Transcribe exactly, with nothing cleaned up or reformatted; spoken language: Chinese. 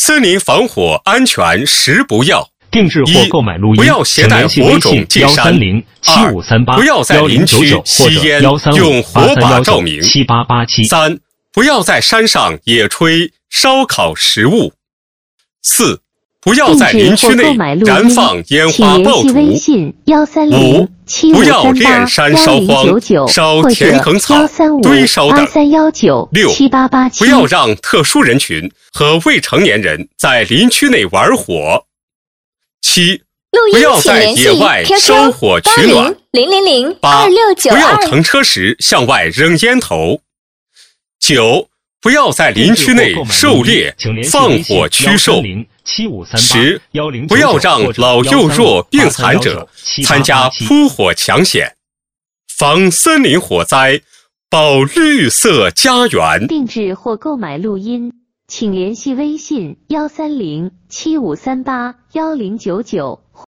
森林防火安全十不要： 定制或购买录音， 不要携带火种进山；二、不要在林区吸烟，用火把照明；三、不要在山上野炊烧烤食物；四、不要在林区内燃放烟花爆竹；五、不要炼山烧荒、烧田埂草、堆烧等；六、不要让特殊人群和未成年人在林区内玩火；七、不要在野外烧火取暖；八、不要乘车时向外扔烟头；九、不要在林区内狩猎、放火驱兽；十、不要让老幼弱病残者参加扑火抢险，防森林火灾，保绿色家园。 定制或购买录音，请联系微信幺三零七五三八幺零九九。